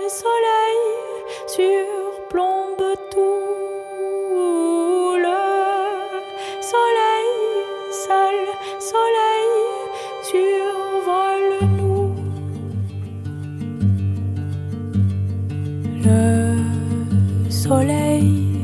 soleil surplombe tout. Le soleil, seul soleil survole nous. Le soleil